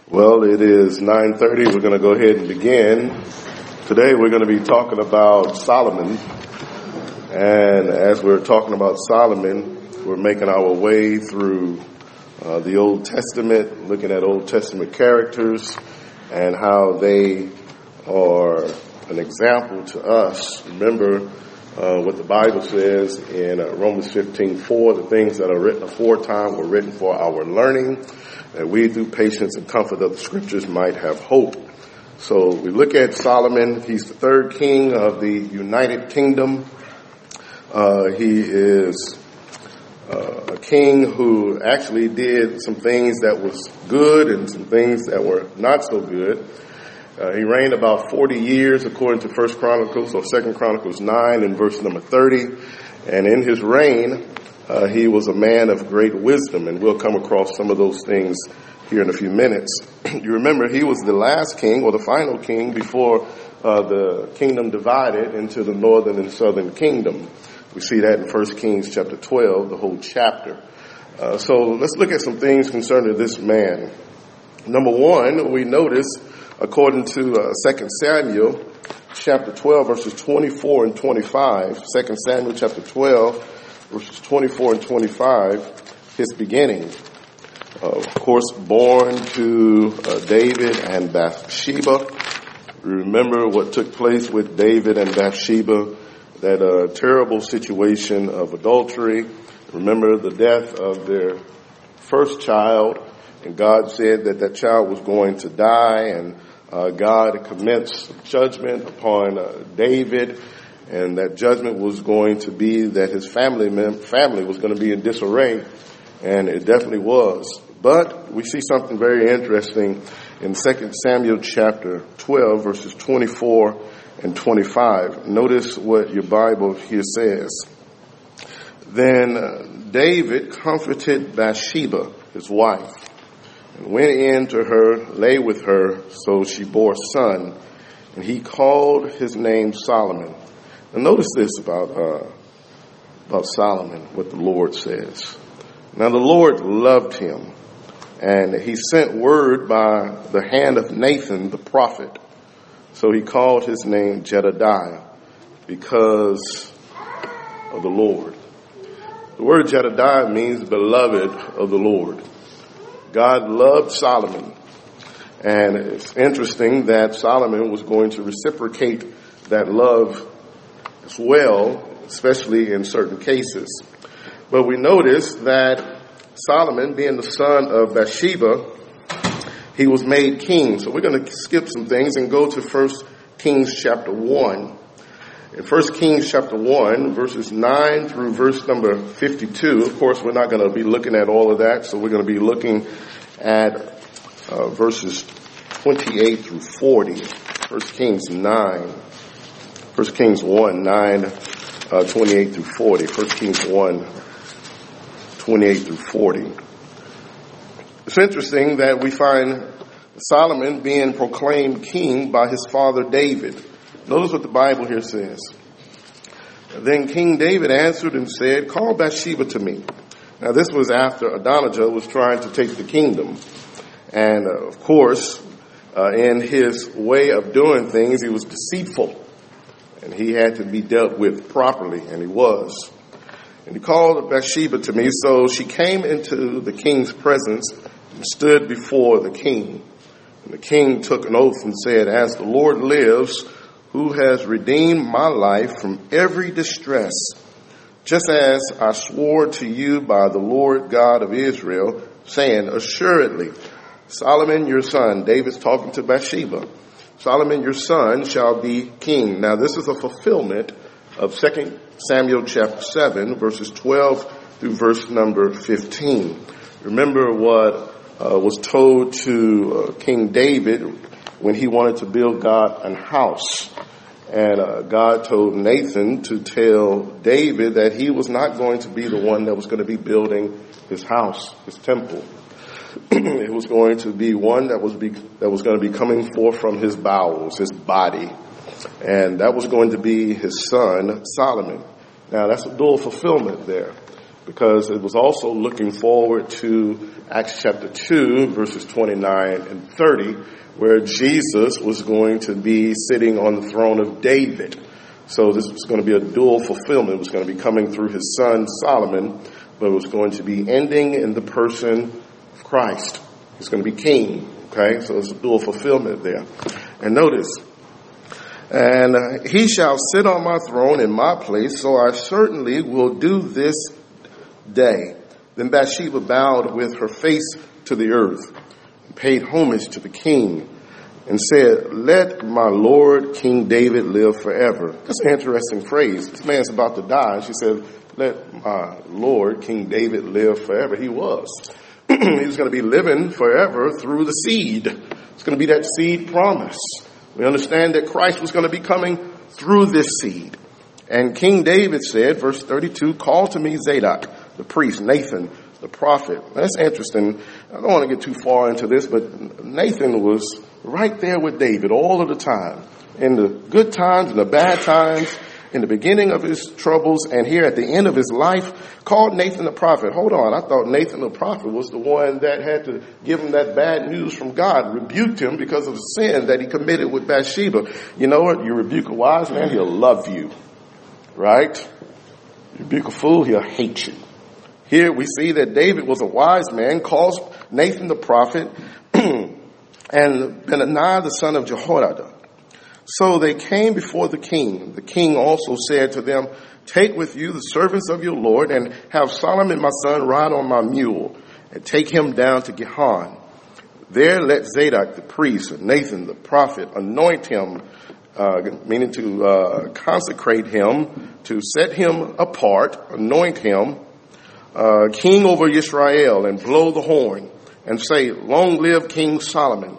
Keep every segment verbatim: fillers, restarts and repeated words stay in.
Well, it is nine thirty. We're going to go ahead and begin. Today we're going to be talking about Solomon. And as we're talking about Solomon, we're making our way through uh, the Old Testament, looking at Old Testament characters and how they are an example to us. Remember uh, what the Bible says in uh, Romans fifteen four, the things that are written aforetime were written for our learning, that we through patience and comfort of the scriptures might have hope. So we look at Solomon. He's the third king of the United Kingdom. Uh, he is uh, a king who actually did some things that was good and some things that were not so good. Uh, he reigned about forty years according to First Chronicles or Second Chronicles nine and verse number thirty. And in his reign, Uh, he was a man of great wisdom, and we'll come across some of those things here in a few minutes. You remember he was the last king, or the final king, before uh, the kingdom divided into the northern and southern kingdom. We see that in First Kings chapter twelve, the whole chapter. Uh, so let's look at some things concerning this man. Number one, we notice, according to uh, Second Samuel chapter twelve, verses twenty-four and twenty-five, Second Samuel chapter twelve, verses twenty-four and twenty-five, his beginning. Uh, of course, born to uh, David and Bathsheba. Remember what took place with David and Bathsheba, that uh, terrible situation of adultery. Remember the death of their first child, and God said that that child was going to die, and uh, God commenced judgment upon uh, David. And that judgment was going to be that his family family was going to be in disarray, and it definitely was. But we see something very interesting in Second Samuel chapter twelve, verses twenty-four and twenty-five. Notice what your Bible here says. Then David comforted Bathsheba, his wife, and went in to her, lay with her, so she bore a son, and he called his name Solomon. Now notice this about uh, about Solomon, what the Lord says. Now the Lord loved him, and he sent word by the hand of Nathan the prophet. So he called his name Jedediah, because of the Lord. The word Jedediah means beloved of the Lord. God loved Solomon, and it's interesting that Solomon was going to reciprocate that love as well, especially in certain cases. But we notice that Solomon, being the son of Bathsheba, he was made king. So we're going to skip some things and go to First Kings chapter one. In First Kings chapter one, verses nine through verse number fifty-two, of course, we're not going to be looking at all of that, so we're going to be looking at uh, verses twenty-eight through forty. First Kings nine. First Kings one, nine, uh, twenty-eight through forty. First Kings one, twenty-eight through forty. It's interesting that we find Solomon being proclaimed king by his father David. Notice what the Bible here says. Then King David answered and said, "Call Bathsheba to me." Now this was after Adonijah was trying to take the kingdom. And uh, of course, uh, in his way of doing things, he was deceitful. And he had to be dealt with properly, and he was. And he called Bathsheba to me, so she came into the king's presence and stood before the king. And the king took an oath and said, "As the Lord lives, who has redeemed my life from every distress, just as I swore to you by the Lord God of Israel, saying, assuredly, Solomon your son," David's talking to Bathsheba, "Solomon your son shall be king." Now this is a fulfillment of Second Samuel chapter seven, verses twelve through verse number fifteen. Remember what uh, was told to uh, King David when he wanted to build God an house. And uh, God told Nathan to tell David that he was not going to be the one that was going to be building his house, his temple. It was going to be one that was be, that was going to be coming forth from his bowels, his body. And that was going to be his son, Solomon. Now, that's a dual fulfillment there. because it was also looking forward to Acts chapter two, verses twenty-nine and thirty, where Jesus was going to be sitting on the throne of David. So this was going to be a dual fulfillment. It was going to be coming through his son Solomon, but it was going to be ending in the person of Christ. He's going to be king. Okay, so there's a dual fulfillment there. And notice, and uh, he shall sit on my throne in my place, so I certainly will do this day. Then Bathsheba bowed with her face to the earth, and paid homage to the king, and said, "Let my Lord King David live forever." That's an interesting phrase. This man's about to die. And she said, "Let my Lord King David live forever." He was. He was going to be living forever through the seed. It's going to be that seed promise. We understand that Christ was going to be coming through this seed. And King David said, verse thirty-two, "Call to me Zadok, the priest, Nathan, the prophet." That's interesting. I don't want to get too far into this, but Nathan was right there with David all of the time. In the good times and the bad times, in the beginning of his troubles, and here at the end of his life, called Nathan the prophet. Hold on, I thought Nathan the prophet was the one that had to give him that bad news from God, rebuked him because of the sin that he committed with Bathsheba. You know what? You rebuke a wise man, he'll love you. Right? You rebuke a fool, he'll hate you. Here we see that David was a wise man, calls Nathan the prophet, and Benaiah the son of Jehoiada. So they came before the king. The king also said to them, "Take with you the servants of your Lord, and have Solomon my son ride on my mule, and take him down to Gihon. There let Zadok the priest, and Nathan the prophet, anoint him," uh, meaning to uh, consecrate him, to set him apart, anoint him, uh, king over Israel, and blow the horn, and say, "Long live King Solomon."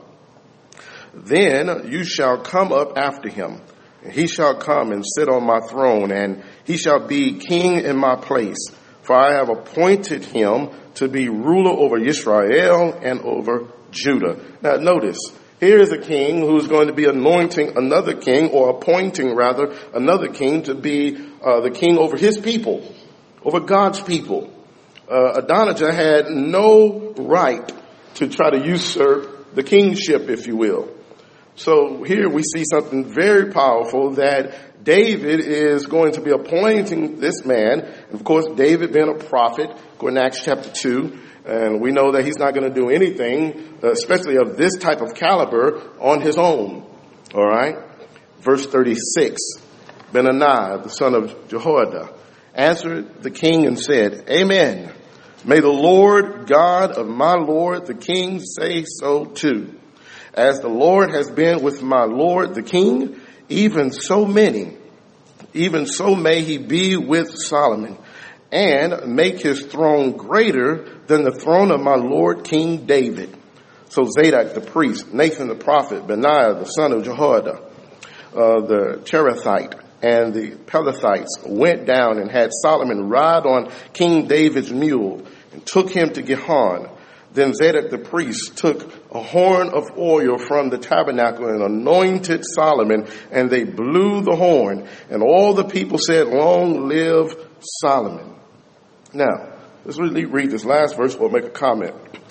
Then you shall come up after him, and he shall come and sit on my throne, and he shall be king in my place. For I have appointed him to be ruler over Israel and over Judah. Now notice, here is a king who's going to be anointing another king, or appointing rather, another king to be uh, the king over his people, over God's people. Uh, Adonijah had no right to try to usurp the kingship, if you will. So here we see something very powerful, that David is going to be appointing this man. Of course, David being a prophet, according to Acts chapter two, and we know that he's not going to do anything, especially of this type of caliber, on his own. All right? Verse thirty-six, Benaiah, the son of Jehoiada, answered the king and said, "Amen. May the Lord God of my Lord the king say so too. As the Lord has been with my Lord the king, even so many, even so may he be with Solomon, and make his throne greater than the throne of my Lord King David." So Zadok the priest, Nathan the prophet, Benaiah the son of Jehoiada, uh, the Cherethite, and the Pelethites went down and had Solomon ride on King David's mule, and took him to Gihon. Then Zadok the priest took a horn of oil from the tabernacle and anointed Solomon, and they blew the horn. And all the people said, "Long live Solomon." Now, let's really read this last verse. We'll make a comment.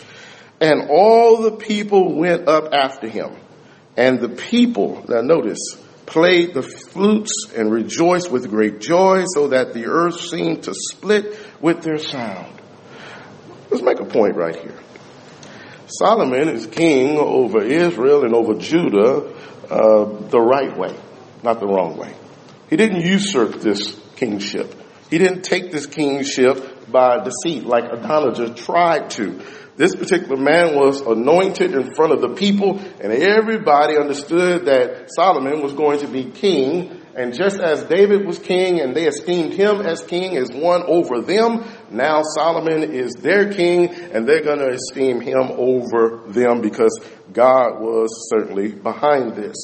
And all the people went up after him. And the people, now notice, played the flutes and rejoiced with great joy, so that the earth seemed to split with their sound. Let's make a point right here. Solomon is king over Israel and over Judah uh, the right way, not the wrong way. He didn't usurp this kingship. He didn't take this kingship by deceit like Adonijah tried to. This particular man was anointed in front of the people, and everybody understood that Solomon was going to be king. And just as David was king and they esteemed him as king, as one over them, now Solomon is their king, and they're going to esteem him over them, because God was certainly behind this.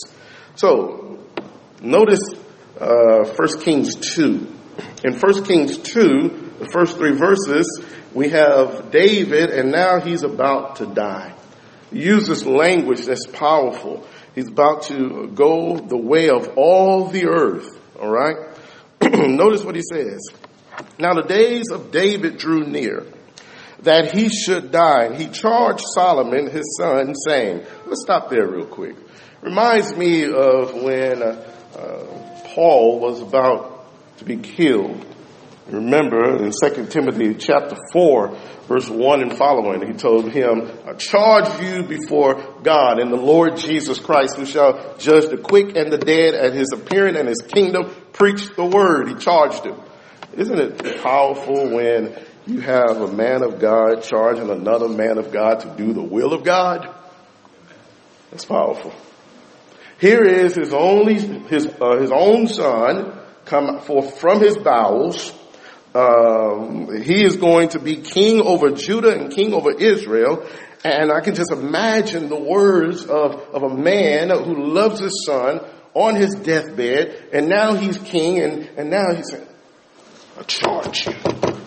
So notice uh, First Kings two. In First Kings two, the first three verses, we have David, and now he's about to die. He uses language that's powerful. He's about to go the way of all the earth. All right? Notice what he says. Now the days of David drew near, that he should die. And he charged Solomon, his son, saying, let's stop there real quick. Reminds me of when uh, uh, Paul was about to be killed. Remember in Second Timothy chapter four, verse one and following, he told him, I charge you before God and the Lord Jesus Christ, who shall judge the quick and the dead at his appearing and his kingdom. Preach the word. He charged him. Isn't it powerful when you have a man of God charging another man of God to do the will of God? That's powerful. Here is his only his uh, his own son come forth from his bowels. Um, he is going to be king over Judah and king over Israel. And I can just imagine the words of, of a man who loves his son on his deathbed. And now he's king. And, and now he's saying, I charge you.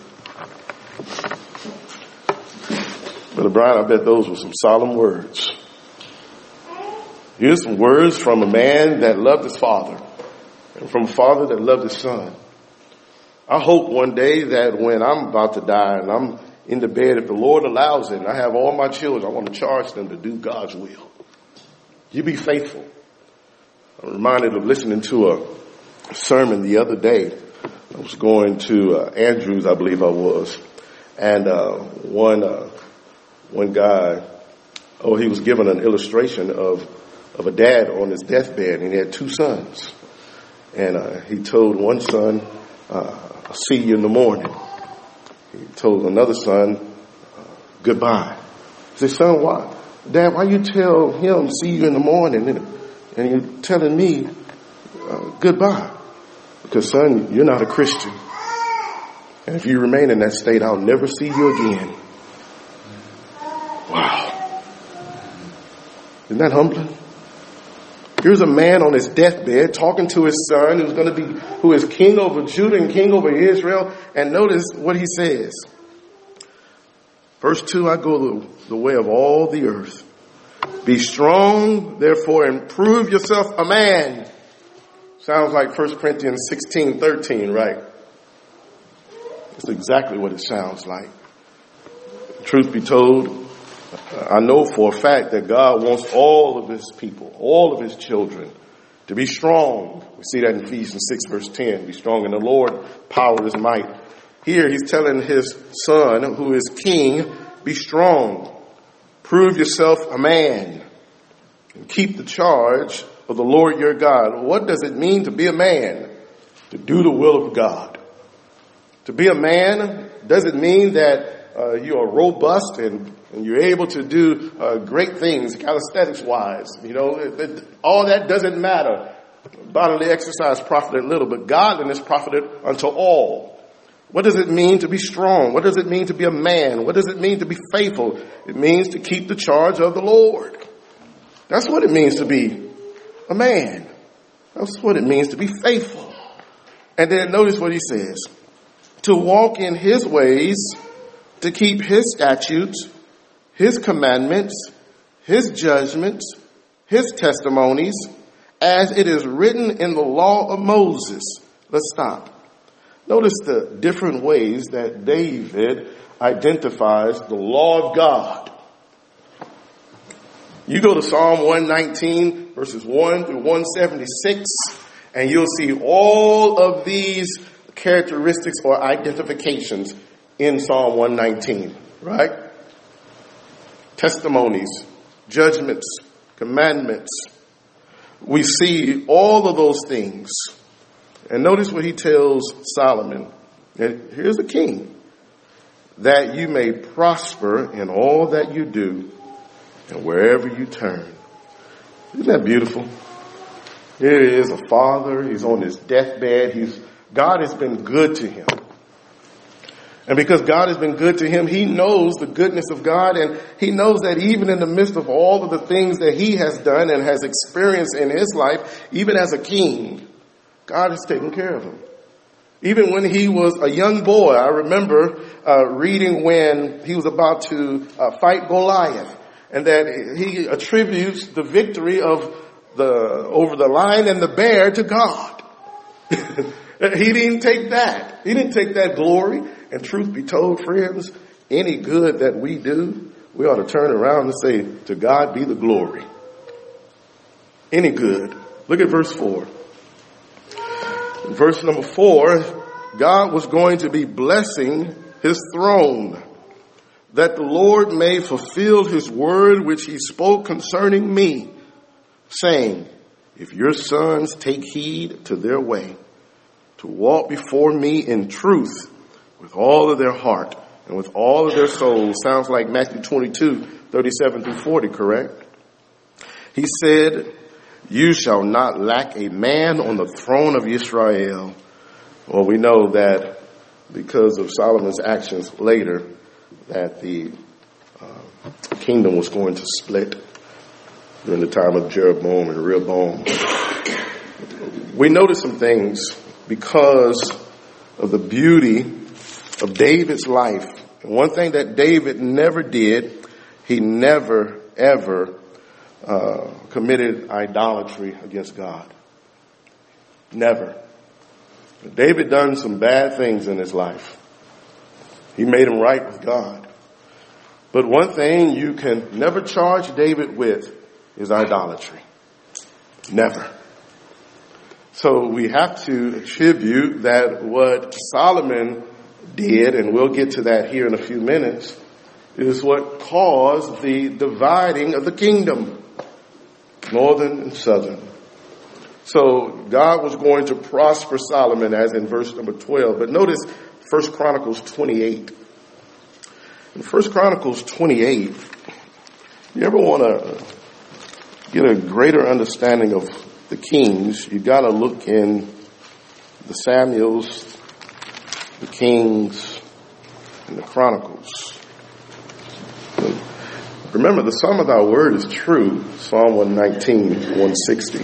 Brother Brian, I bet those were some solemn words. Here's some words from a man that loved his father and from a father that loved his son. I hope one day that when I'm about to die and I'm in the bed, if the Lord allows it, and I have all my children, I want to charge them to do God's will. You be faithful. I'm reminded of listening to a sermon the other day. I was going to uh, Andrews, I believe I was, and uh, one uh, one guy, oh, he was given an illustration of of a dad on his deathbed, and he had two sons, and uh, he told one son, uh, I'll see you in the morning. He told another son, uh, goodbye. He said, son, why? Dad, why you tell him see you in the morning and, and you're telling me uh, goodbye? Because, son, you're not a Christian. And if you remain in that state, I'll never see you again. Wow. Isn't that humbling? Here's a man on his deathbed talking to his son who's going to be, who is king over Judah and king over Israel. And notice what he says. Verse two, I go the, the way of all the earth. Be strong, therefore, and prove yourself a man. Sounds like First Corinthians sixteen thirteen, right? That's exactly what it sounds like. Truth be told, I know for a fact that God wants all of his people, all of his children, to be strong. We see that in Ephesians six verse ten. Be strong in the Lord, power is might. Here he's telling his son, who is king, be strong. Prove yourself a man. And keep the charge of the Lord your God. What does it mean to be a man? To do the will of God. To be a man doesn't mean that uh, you are robust and, and you're able to do uh, great things calisthenics wise. You know, it, it, all that doesn't matter. Bodily exercise profited little, but godliness profited unto all. What does it mean to be strong? What does it mean to be a man? What does it mean to be faithful? It means to keep the charge of the Lord. That's what it means to be a man. That's what it means to be faithful. And then notice what he says. To walk in his ways, to keep his statutes, his commandments, his judgments, his testimonies, as it is written in the law of Moses. Let's stop. Notice the different ways that David identifies the law of God. You go to Psalm one nineteen, verses one through one seventy-six, and you'll see all of these characteristics or identifications in Psalm one nineteen, right? Testimonies, judgments, commandments. We see all of those things. And notice what he tells Solomon. And here's the king. That you may prosper in all that you do and wherever you turn. Isn't that beautiful? Here is a father. He's on his deathbed. He's, God has been good to him. And because God has been good to him, he knows the goodness of God. And he knows that even in the midst of all of the things that he has done and has experienced in his life, even as a king, God has taken care of him. Even when he was a young boy, I remember uh, reading when he was about to uh, fight Goliath, and that he attributes the victory of the over the lion and the bear to God. He didn't take that. He didn't take that glory. And truth be told, friends, any good that we do, we ought to turn around and say, to God be the glory. Any good. Look at verse four. In verse number four, God was going to be blessing his throne, that the Lord may fulfill his word which he spoke concerning me, saying, if your sons take heed to their way, to walk before me in truth with all of their heart and with all of their soul. Sounds like Matthew twenty-two, thirty-seven through forty, correct? He said, you shall not lack a man on the throne of Israel. Well, we know that because of Solomon's actions later, that the uh, kingdom was going to split during the time of Jeroboam and Rehoboam. We notice some things because of the beauty of David's life. And one thing that David never did, he never, ever uh, committed idolatry against God. Never. David done some bad things in his life. He made him right with God. But one thing you can never charge David with is idolatry. Never. So we have to attribute that what Solomon did, and we'll get to that here in a few minutes, is what caused the dividing of the kingdom, northern and southern. So God was going to prosper Solomon, as in verse number twelve. But notice First Chronicles twenty-eight. In First Chronicles twenty-eight, you ever want to get a greater understanding of the kings, you got to look in the Samuels, the Kings, and the Chronicles. Remember, the sum of thy word is true, Psalm one nineteen, one sixty.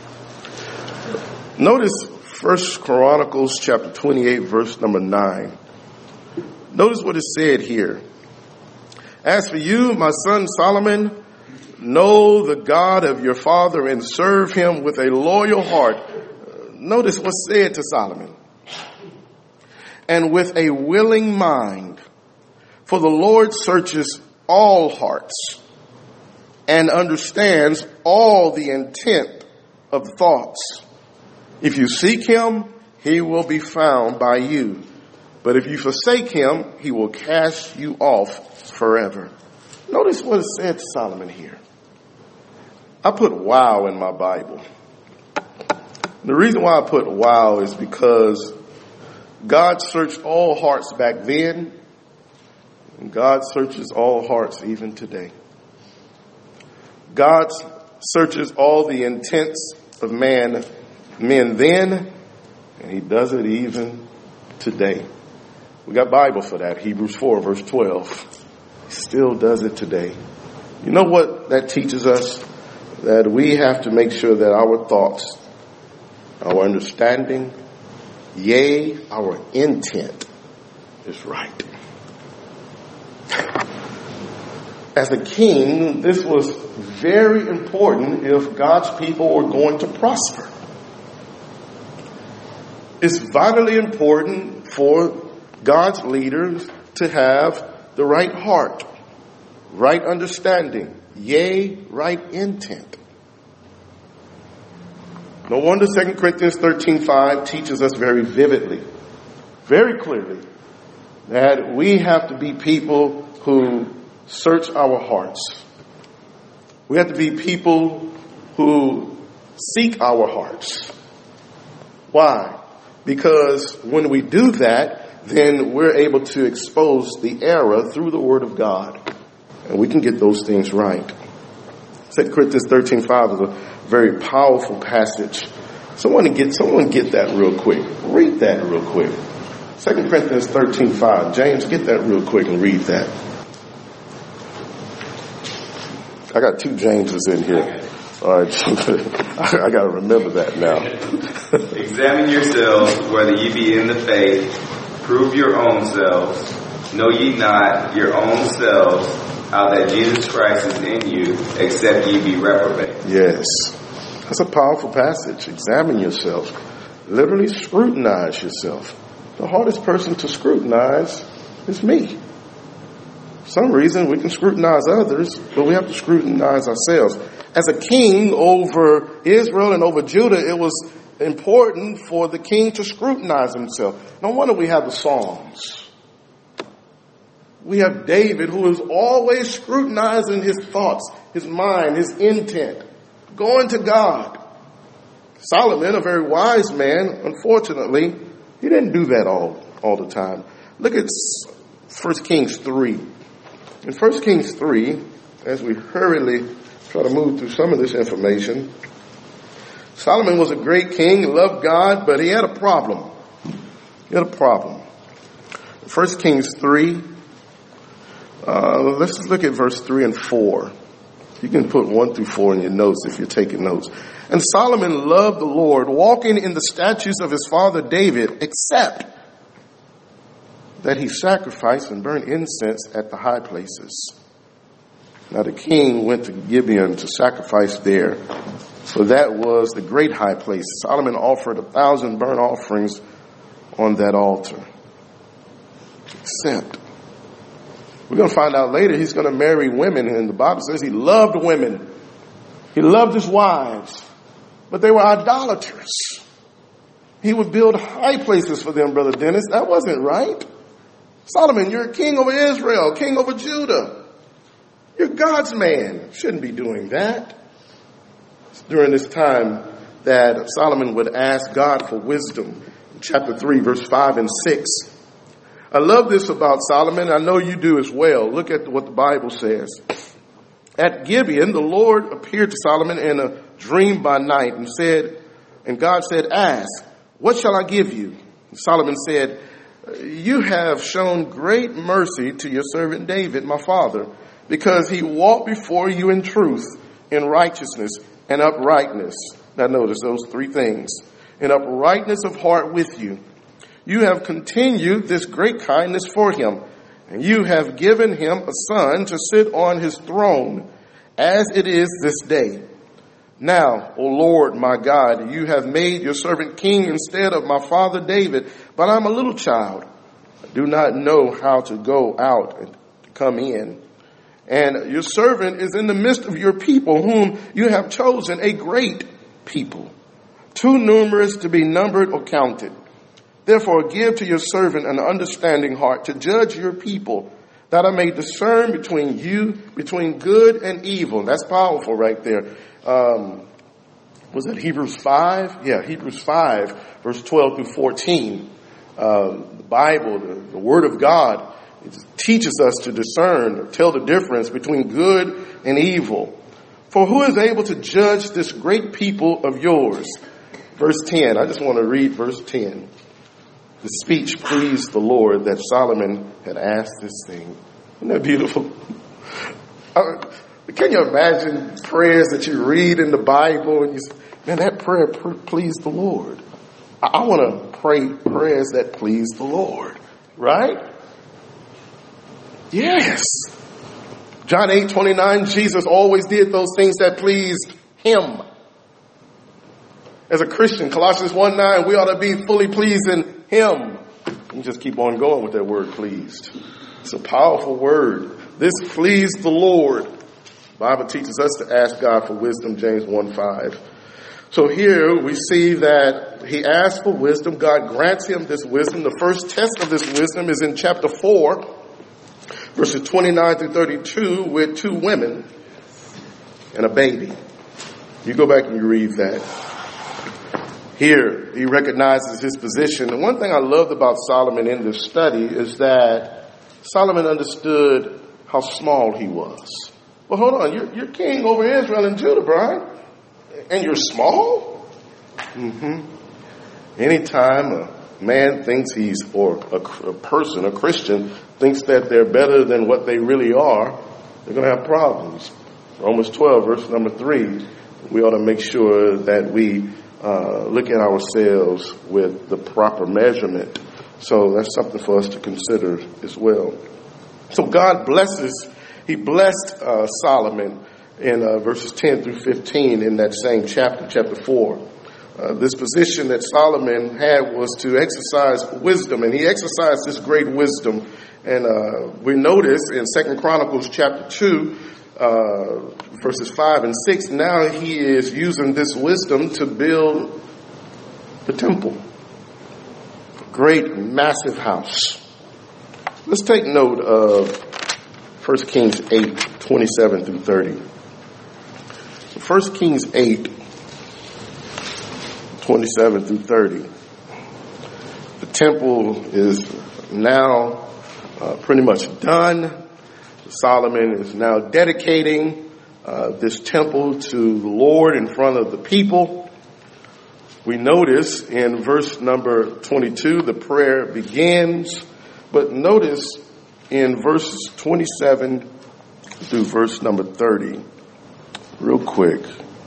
Notice First Chronicles chapter twenty-eight, verse number nine. Notice what is said here. As for you, my son Solomon, know the God of your father and serve him with a loyal heart. Notice what's said to Solomon. And with a willing mind, for the Lord searches all hearts and understands all the intent of the thoughts. If you seek him, he will be found by you. But if you forsake him, he will cast you off forever. Notice what is said to Solomon here. I put wow in my Bible. The reason why I put wow is because God searched all hearts back then, and God searches all hearts even today. God searches all the intents of man, men then, and he does it even today. We got Bible for that, Hebrews four, verse twelve. He still does it today. You know what that teaches us? That we have to make sure that our thoughts, our understanding, yea, our intent is right. As a king, this was very important if God's people were going to prosper. It's vitally important for God's leaders to have the right heart, right understanding, yea, right intent. No wonder Second Corinthians thirteen five teaches us very vividly, very clearly, that we have to be people who search our hearts. We have to be people who seek our hearts. Why? Because when we do that, then we're able to expose the error through the Word of God. And we can get those things right. Second Corinthians thirteen five is a very powerful passage. Someone get, someone get that real quick. Read that real quick. Second Corinthians thirteen five. James, get that real quick and read that. I got two Jameses in here. All right, I got to remember that now. Examine yourselves whether ye be in the faith. Prove your own selves. Know ye not your own selves how that Jesus Christ is in you, except ye be reprobate. Yes. That's a powerful passage. Examine yourselves. Literally scrutinize yourself. The hardest person to scrutinize is me. For some reason, we can scrutinize others, but we have to scrutinize ourselves. As a king over Israel and over Judah, it was important for the king to scrutinize himself. No wonder we have the Psalms. We have David, who is always scrutinizing his thoughts, his mind, his intent, going to God. Solomon, a very wise man, unfortunately, he didn't do that all, all the time. Look at First Kings three. In First Kings three, as we hurriedly try to move through some of this information, Solomon was a great king, loved God, but he had a problem. He had a problem. First Kings three, uh, let's just look at verse three and four. You can put one through four in your notes if you're taking notes. And Solomon loved the Lord, walking in the statutes of his father David, except that he sacrificed and burned incense at the high places. Now the king went to Gibeon to sacrifice there, for that was the great high place. Solomon offered a thousand burnt offerings on that altar. Except, we're going to find out later he's going to marry women, and the Bible says he loved women. He loved his wives, but they were idolaters. He would build high places for them, Brother Dennis. That wasn't right. Solomon, you're a king over Israel, king over Judah. You're God's man. Shouldn't be doing that. It's during this time that Solomon would ask God for wisdom. In chapter three, verse five and six. I love this about Solomon. I know you do as well. Look at what the Bible says. At Gibeon, the Lord appeared to Solomon in a dream by night and said, and God said, ask, what shall I give you? And Solomon said, you have shown great mercy to your servant David, my father, because he walked before you in truth, in righteousness, and uprightness. Now notice those three things. In uprightness of heart with you. You have continued this great kindness for him, and you have given him a son to sit on his throne, as it is this day. Now, O Lord, my God, you have made your servant king instead of my father David, but I'm a little child. I do not know how to go out and to come in. And your servant is in the midst of your people, whom you have chosen, a great people, too numerous to be numbered or counted. Therefore, give to your servant an understanding heart to judge your people, that I may discern between you, between good and evil. That's powerful right there. Um, was it Hebrews five? Yeah, Hebrews five, verse twelve through fourteen. Um, the Bible, the, the Word of God, it teaches us to discern or tell the difference between good and evil. For who is able to judge this great people of yours? Verse ten. I just want to read verse ten. The speech pleased the Lord that Solomon had asked this thing. Isn't that beautiful? Uh, can you imagine prayers that you read in the Bible and you say, man, that prayer pleased the Lord. I, I want to pray prayers that please the Lord, right? Yes. John eight twenty-nine, Jesus always did those things that pleased him. As a Christian, Colossians one nine, we ought to be fully pleasing him. You just keep on going with that word pleased. It's a powerful word. This pleased the Lord. The Bible teaches us to ask God for wisdom, James one five. So here we see that he asked for wisdom. God grants him this wisdom. The first test of this wisdom is in chapter four, verses twenty-nine through thirty-two, with two women and a baby. You go back and you read that. Here, he recognizes his position. And one thing I loved about Solomon in this study is that Solomon understood how small he was. Well, hold on. You're, you're king over Israel and Judah, Brian. And you're small? Mm-hmm. Anytime a man thinks he's, or a, a person, a Christian, thinks that they're better than what they really are, they're going to have problems. Romans twelve, verse number three, we ought to make sure that we Uh, look at ourselves with the proper measurement. So that's something for us to consider as well. So God blesses, he blessed uh, Solomon in uh, verses ten through fifteen in that same chapter, chapter four. Uh, this position that Solomon had was to exercise wisdom, and he exercised this great wisdom. And uh, we notice in Second Chronicles chapter two, uh, verses five and six, now he is using this wisdom to build the temple. Great, massive house. Let's take note of First Kings eight, twenty-seven through thirty. First Kings eight, twenty-seven through thirty. The temple is now uh, pretty much done. Solomon is now dedicating uh, this temple to the Lord in front of the people. We notice in verse number twenty-two, the prayer begins. But notice in verses twenty-seven through verse number thirty, real quick.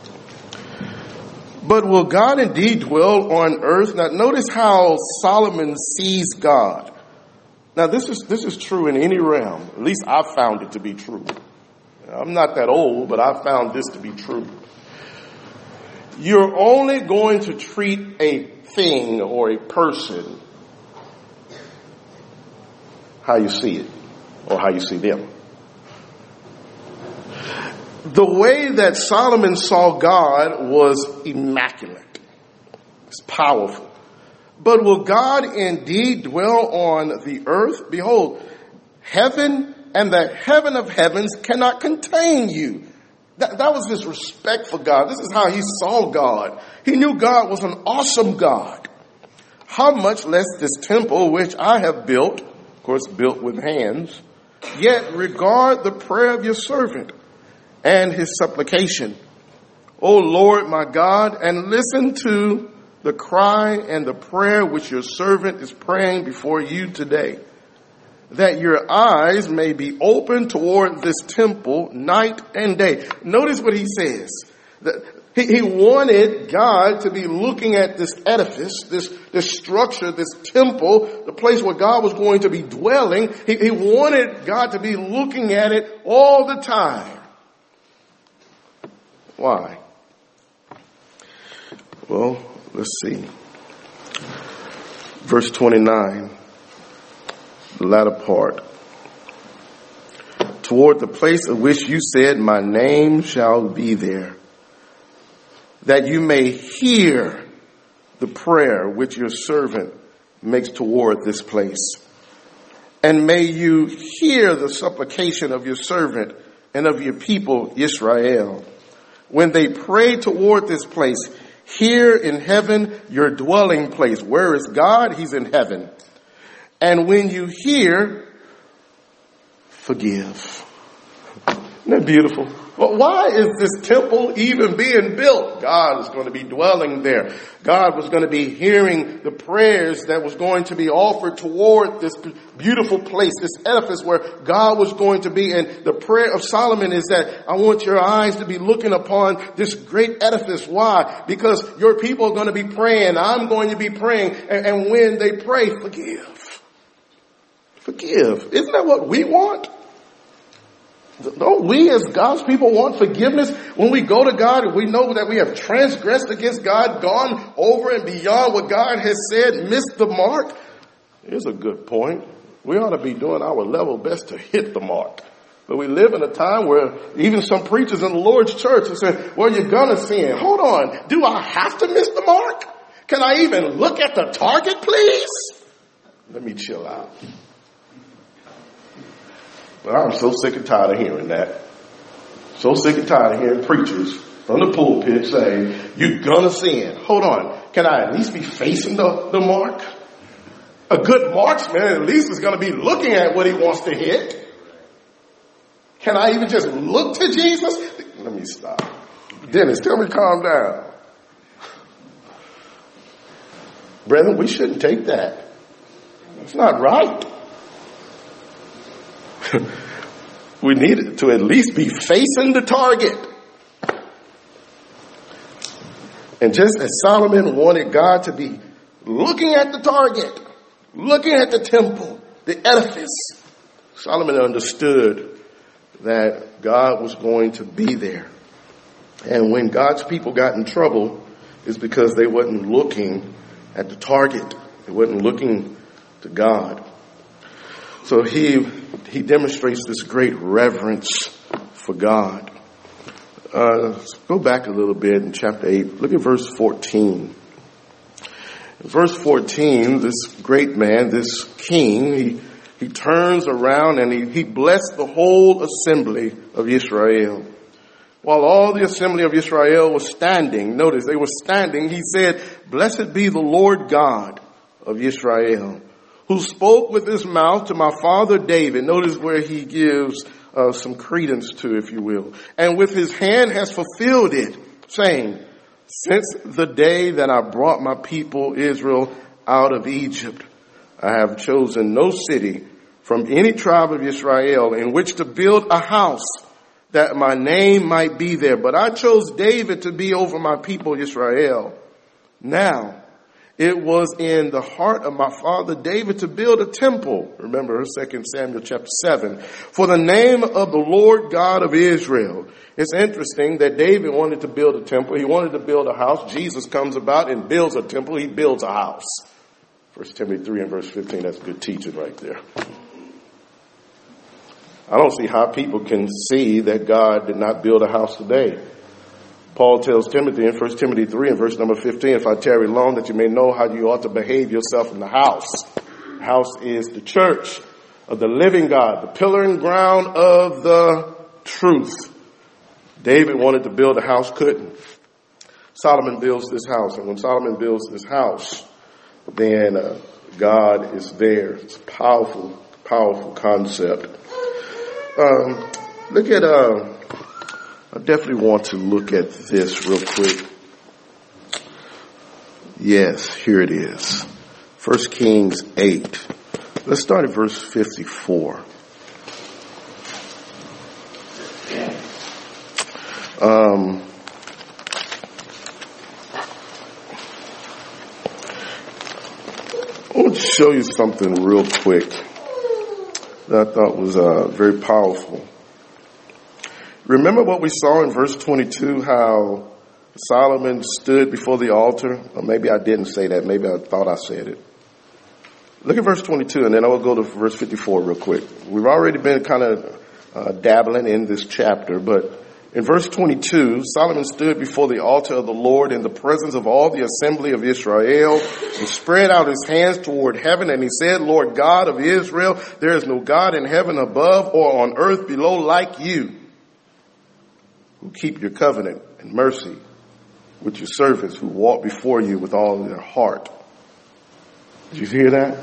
But will God indeed dwell on earth? Now notice how Solomon sees God. Now this is this is true in any realm. At least I've found it to be true. I'm not that old, but I've found this to be true. You're only going to treat a thing or a person how you see it or how you see them. The way that Solomon saw God was immaculate. It's powerful. But will God indeed dwell on the earth? Behold, heaven and the heaven of heavens cannot contain you. That, that was his respect for God. This is how he saw God. He knew God was an awesome God. How much less this temple which I have built, of course built with hands, yet regard the prayer of your servant and his supplication. O Lord my God, and listen to the cry and the prayer which your servant is praying before you today, that your eyes may be open toward this temple night and day. Notice what he says. That he, he wanted God to be looking at this edifice, this, this structure, this temple, the place where God was going to be dwelling. He, he wanted God to be looking at it all the time. Why? Well, let's see. Verse twenty-nine, the latter part. Toward the place of which you said, my name shall be there, that you may hear the prayer which your servant makes toward this place. And may you hear the supplication of your servant and of your people, Israel. When they pray toward this place, here in heaven, your dwelling place. Where is God? He's in heaven. And when you hear, forgive. Isn't that beautiful? Well, why is this temple even being built? God is going to be dwelling there. God was going to be hearing the prayers that was going to be offered toward this beautiful place, this edifice where God was going to be. And the prayer of Solomon is that I want your eyes to be looking upon this great edifice. Why? Because your people are going to be praying. I'm going to be praying. And, and when they pray, forgive. Forgive. Isn't that what we want? Don't we as God's people want forgiveness? When we go to God and we know that we have transgressed against God, gone over and beyond what God has said, missed the mark? Here's a good point. We ought to be doing our level best to hit the mark. But we live in a time where even some preachers in the Lord's church are saying, well, you're going to sin. Hold on. Do I have to miss the mark? Can I even look at the target, please? Let me chill out. Well, I'm so sick and tired of hearing that. So sick and tired of hearing preachers from the pulpit say, you're gonna sin. Hold on. Can I at least be facing the, the mark? A good marksman at least is gonna be looking at what he wants to hit. Can I even just look to Jesus? Let me stop. Dennis, tell me calm down. Brethren, we shouldn't take that. It's not right. We need to at least be facing the target. And just as Solomon wanted God to be looking at the target, looking at the temple, the edifice, Solomon understood that God was going to be there. And when God's people got in trouble, is because they wasn't looking at the target. They wasn't looking to God. So he he demonstrates this great reverence for God. Uh, let's go back a little bit in chapter eight. Look at verse fourteen. In verse fourteen, this great man, this king, he, he turns around and he, he blessed the whole assembly of Israel. While all the assembly of Israel was standing, notice they were standing, he said, "Blessed be the Lord God of Israel, who spoke with his mouth to my father David." Notice where he gives uh, some credence to, if you will. "And with his hand has fulfilled it, saying, since the day that I brought my people Israel out of Egypt, I have chosen no city from any tribe of Israel in which to build a house, that my name might be there. But I chose David to be over my people Israel. Now, it was in the heart of my father David to build a temple." Remember, Second Samuel chapter seven. "For the name of the Lord God of Israel." It's interesting that David wanted to build a temple. He wanted to build a house. Jesus comes about and builds a temple. He builds a house. First Timothy three and verse fifteen. That's good teaching right there. I don't see how people can see that God did not build a house today. Paul tells Timothy in First Timothy three and verse number fifteen, "If I tarry long, that you may know how you ought to behave yourself in the house." The house is the church of the living God, the pillar and ground of the truth. David wanted to build a house, couldn't. Solomon builds this house, and when Solomon builds this house, then uh, God is there. It's a powerful, powerful concept. Um, look at, uh, I definitely want to look at this real quick. Yes, here it is. First Kings eight. Let's start at verse fifty-four. Um, I want to show you something real quick that I thought was uh, very powerful. Remember what we saw in verse twenty-two, how Solomon stood before the altar? Or maybe I didn't say that. Maybe I thought I said it. Look at verse twenty-two, and then I will go to verse fifty-four real quick. We've already been kind of uh, dabbling in this chapter, but in verse twenty-two, Solomon stood before the altar of the Lord in the presence of all the assembly of Israel and spread out his hands toward heaven, and he said, "Lord God of Israel, there is no God in heaven above or on earth below like you, who keep your covenant and mercy with your servants who walk before you with all their heart." Did you hear that?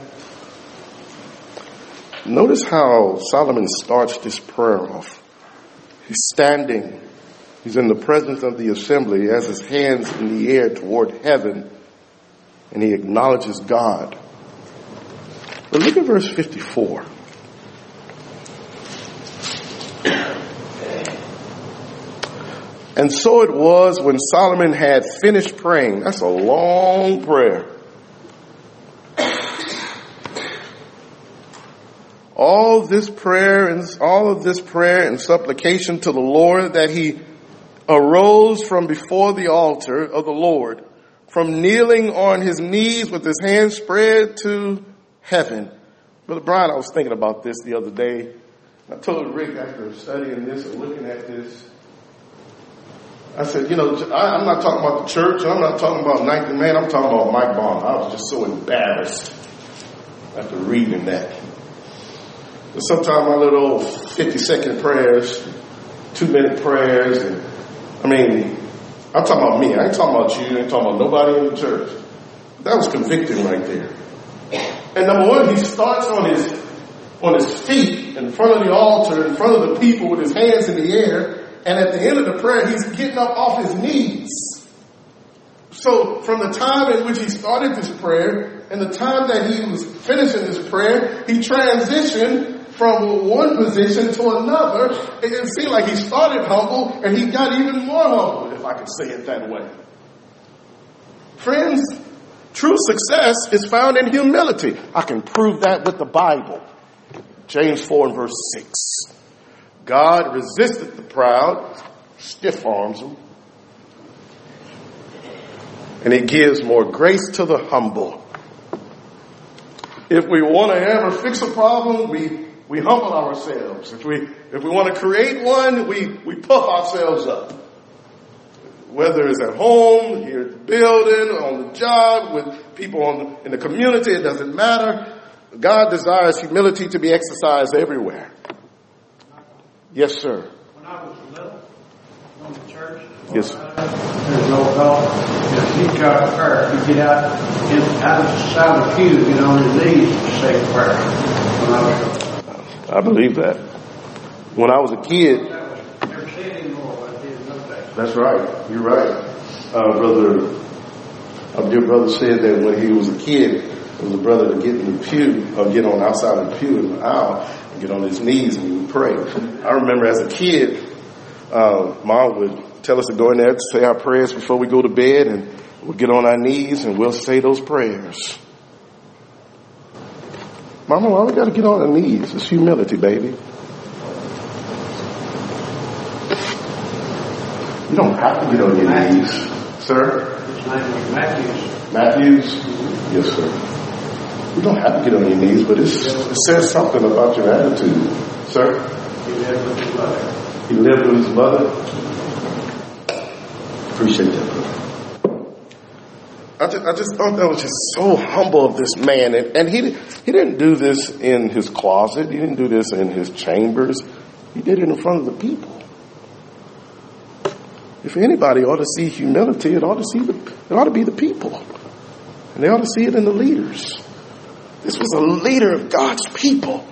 Notice how Solomon starts this prayer off. He's standing. He's in the presence of the assembly. He has his hands in the air toward heaven, and he acknowledges God. But look at verse fifty-four. "And so it was when Solomon had finished praying." That's a long prayer. All this prayer and all of this prayer and supplication to the Lord, that he arose from before the altar of the Lord, from kneeling on his knees with his hands spread to heaven. Brother Brian, I was thinking about this the other day. I told Rick after studying this and looking at this, I said, you know, I, I'm not talking about the church. I'm not talking about nineteen man. I'm talking about Mike Bond. I was just so embarrassed after reading that. But sometimes my little fifty-second prayers, two-minute prayers, and I mean, I'm talking about me. I ain't talking about you. I ain't talking about nobody in the church. That was convicting right there. And number one, he starts on his on his feet in front of the altar, in front of the people with his hands in the air. And at the end of the prayer, he's getting up off his knees. So from the time in which he started this prayer and the time that he was finishing this prayer, he transitioned from one position to another. It seemed like he started humble and he got even more humble, if I could say it that way. Friends, true success is found in humility. I can prove that with the Bible. James four and verse six. God resisted the proud, stiff arms them. and he gives more grace to the humble. If we want to ever fix a problem, we, we humble ourselves. If we, if we want to create one, we, we puff ourselves up. Whether it's at home, here at the building, on the job, with people on the, in the community, it doesn't matter. God desires humility to be exercised everywhere. Yes, sir. When I was little, on the church, yes, there's no dog. If you got a prayer, you get out, get out of the side of the pew, get on your knees and say a prayer. When I was little. I believe that. When I was a kid, never said anymore, but I did know that. that's right. You're right, uh, brother. Our dear brother said that when he was a kid, there was a brother to get in the pew or get on outside of the pew in the aisle and get on his knees and he would pray. I remember as a kid, uh, Mom would tell us to go in there to say our prayers before we go to bed, and we'll get on our knees and we'll say those prayers. Mama, why we got to get on our knees? It's humility, baby. You don't have to get on your knees, sir. His name was Matthews. Matthews? Mm-hmm. Yes, sir. You don't have to get on your knees, but it's, it says something about your attitude, sir. He lived with his mother. He lived with his mother. Appreciate that, brother. I just, I just thought that was just so humble of this man. And, and he, he didn't do this in his closet. He didn't do this in his chambers. He did it in front of the people. If anybody ought to see humility, it ought to see the, it ought to be the people. And they ought to see it in the leaders. This was a leader of God's people.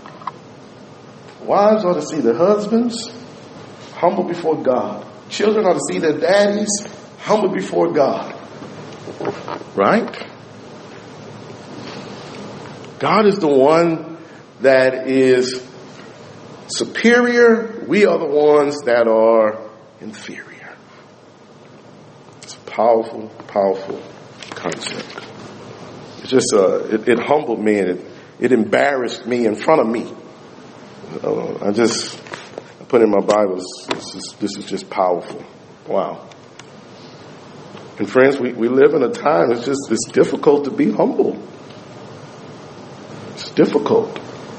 Wives ought to see their husbands humble before God. Children ought to see their daddies humble before God. Right? God is the one that is superior. We are the ones that are inferior. It's a powerful, powerful concept. It's just, uh, it, it humbled me and it, it embarrassed me in front of me. Uh, I just I put in my Bible, this is, this is just powerful. Wow. And friends, we, we live in a time, it's just, it's difficult to be humble. It's difficult.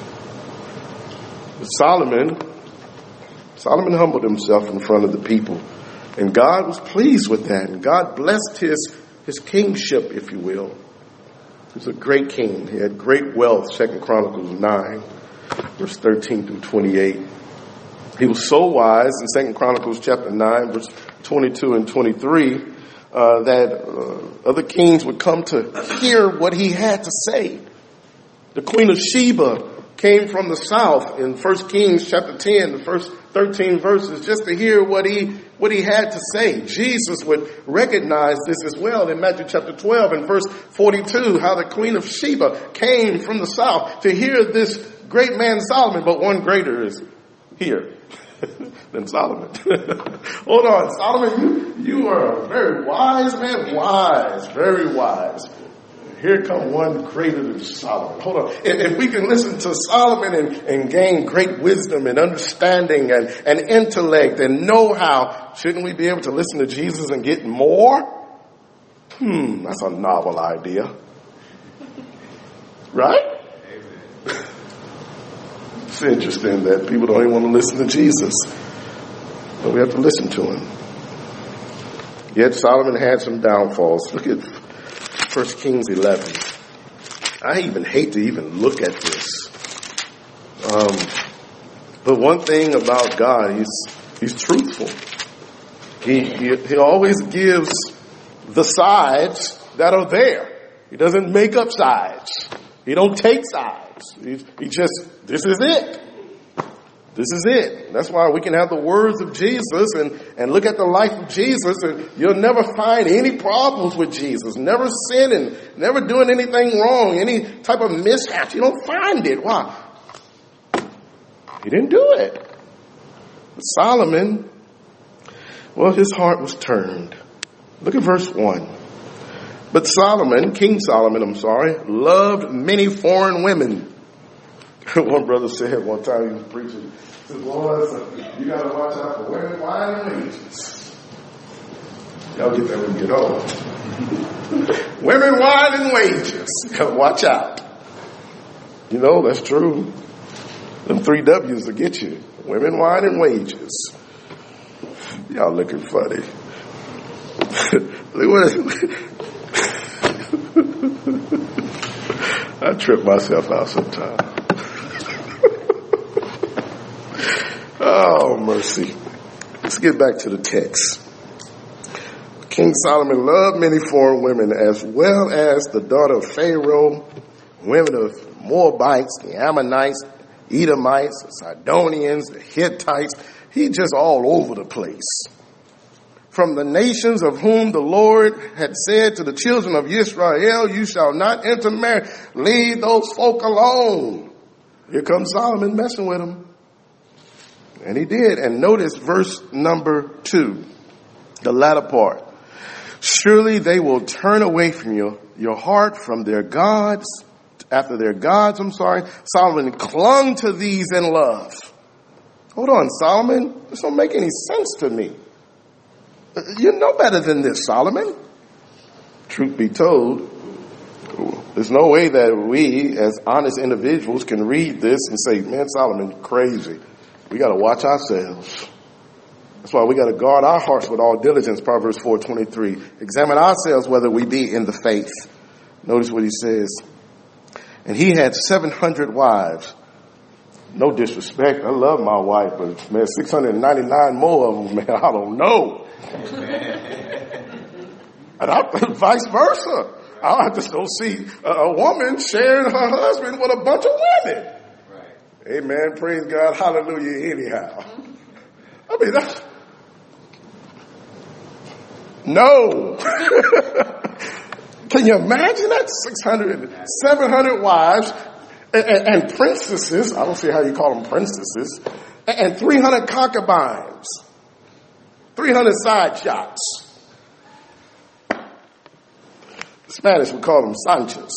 But Solomon, Solomon humbled himself in front of the people. And God was pleased with that. And God blessed his, his kingship, if you will. He was a great king. He had great wealth, Second Chronicles nine, verse thirteen through twenty-eight. He was so wise in Second Chronicles chapter nine, verse twenty-two and twenty-three, uh, that uh, other kings would come to hear what he had to say. The Queen of Sheba came from the south in First Kings chapter ten, the first thirteen verses, just to hear what he what he had to say. Jesus would recognize this as well in Matthew chapter twelve and verse forty-two, how the Queen of Sheba came from the south to hear this great man Solomon, but one greater is here than Solomon. Hold on, Solomon, you, you are a very wise man, wise, very wise. Here come one greater than Solomon. Hold on. If, if we can listen to Solomon and, and gain great wisdom and understanding and, and intellect and know-how, shouldn't we be able to listen to Jesus and get more? Hmm, that's a novel idea. Right? It's interesting that people don't even want to listen to Jesus. But we have to listen to him. Yet Solomon had some downfalls. Look at First Kings eleven. I even hate to even look at this. Um, but one thing about God, he's he's truthful. He, he he always gives the sides that are there. He doesn't make up sides. He don't take sides. He, he just, this is it. This is it. That's why we can have the words of Jesus and, and look at the life of Jesus, and you'll never find any problems with Jesus. Never sinning, never doing anything wrong, any type of mishap. You don't find it. Why? He didn't do it. But Solomon, well, his heart was turned. Look at verse one. But Solomon, King Solomon, I'm sorry, loved many foreign women. One brother said one time, he was preaching, he said, Lord, you got to watch out for women, wine, and wages. Y'all get that when you get old. Women, wine, and wages. Watch out. You know, that's true. Them three W's will get you. Women, wine, and wages. Y'all looking funny. Look what I trip myself out sometimes. Oh, mercy. Let's get back to the text. King Solomon loved many foreign women as well as the daughter of Pharaoh, women of Moabites, the Ammonites, Edomites, the Sidonians, the Hittites. He just all over the place. From the nations of whom the Lord had said to the children of Israel, you shall not intermarry. Leave those folk alone. Here comes Solomon messing with them. And he did. And notice verse number two, the latter part. Surely they will turn away from you, your heart from their gods, after their gods, I'm sorry. Solomon clung to these in love. Hold on, Solomon. This don't make any sense to me. You know better than this, Solomon. Truth be told, there's no way that we as honest individuals can read this and say, man, Solomon, crazy. We got to watch ourselves. That's why we got to guard our hearts with all diligence, Proverbs four twenty-three. Examine ourselves whether we be in the faith. Notice what he says. And he had seven hundred wives. No disrespect. I love my wife, but man, six hundred ninety-nine more of them, man, I don't know. And I, vice versa. I'll have to go see a, a woman sharing her husband with a bunch of women. Right. Amen. Praise God. Hallelujah. Anyhow. I mean, that's, no. Can you imagine that? six hundred, seven hundred wives and, and, and princesses. I don't see how you call them princesses. And, and three hundred concubines. three hundred side shots. The Spanish would call them Sanchos.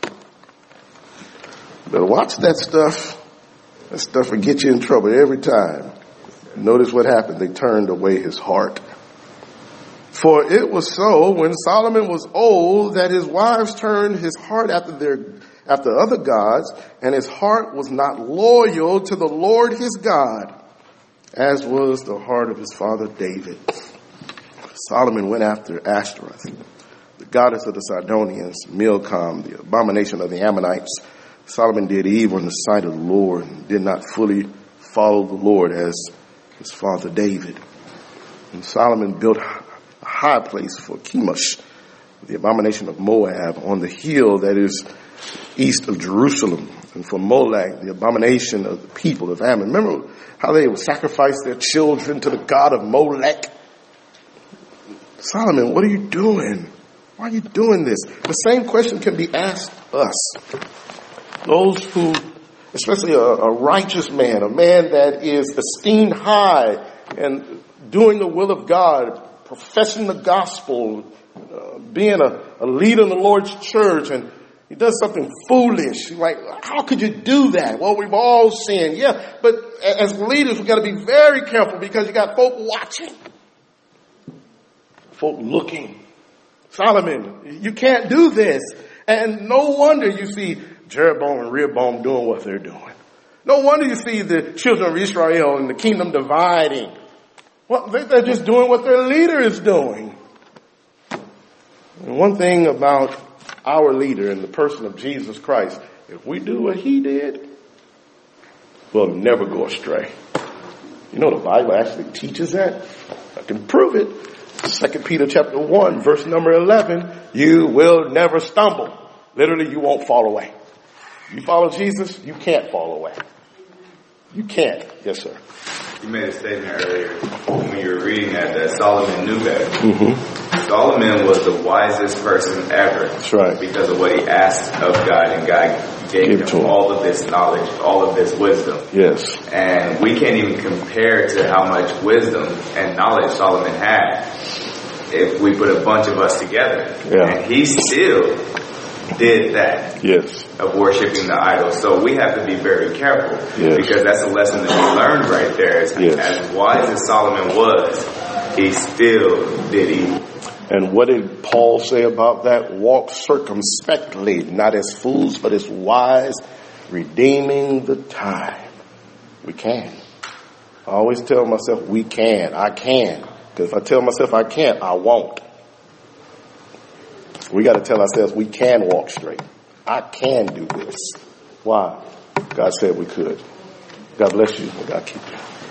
Better watch that stuff. That stuff will get you in trouble every time. Notice what happened. They turned away his heart. For it was so when Solomon was old that his wives turned his heart after their after other gods, and his heart was not loyal to the Lord his God, as was the heart of his father David. Solomon went after Ashtoreth, the goddess of the Sidonians, Milcom, the abomination of the Ammonites. Solomon did evil in the sight of the Lord and did not fully follow the Lord as his father David. And Solomon built a high place for Chemosh, the abomination of Moab, on the hill that is east of Jerusalem, and for Molech, the abomination of the people of Ammon. Remember how they would sacrifice their children to the god of Molech? Solomon, what are you doing? Why are you doing this? The same question can be asked us. Those who, especially a, a righteous man, a man that is esteemed high and doing the will of God, professing the gospel, uh, being a, a leader in the Lord's church, and he does something foolish. Like, how could you do that? Well, we've all sinned. Yeah, but as leaders, we've got to be very careful because you got folk watching. Folk looking. Solomon, you can't do this. And no wonder you see Jeroboam and Rehoboam doing what they're doing. No wonder you see the children of Israel and the kingdom dividing. Well, they're just doing what their leader is doing. And one thing about our leader in the person of Jesus Christ, if we do what he did, we'll never go astray. You know, the Bible actually teaches that. I can prove it. Second Peter chapter one, verse number eleven, you will never stumble. Literally, you won't fall away. You follow Jesus, you can't fall away. You can't. Yes, sir. You made a statement earlier when you were reading that, that Solomon knew better. Mm-hmm. Solomon was the wisest person ever. That's right. Because of what he asked of God, and God gave him, him all of this knowledge, all of this wisdom. Yes. And we can't even compare to how much wisdom and knowledge Solomon had if we put a bunch of us together. Yeah. And he still did that. Yes. Of worshiping the idols. So we have to be very careful. Yes. Because that's a lesson that we learned right there. As, yes. as wise as Solomon was, he still did evil. And what did Paul say about that? Walk circumspectly, not as fools, but as wise, redeeming the time. We can. I always tell myself, we can, I can. Because if I tell myself I can't, I won't. We got to tell ourselves we can walk straight. I can do this. Why? God said we could. God bless you. God keep you.